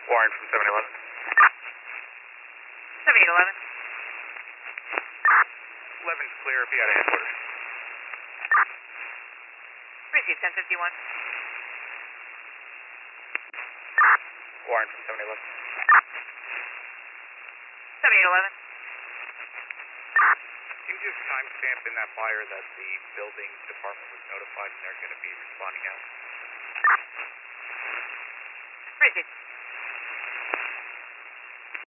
Warren from 711. 7811. 11's clear, be out of headquarters. Receive 1051. Warren from 711. 7811. Can you just timestamp in that flyer that the building department was notified and they're going to be responding out? Receive.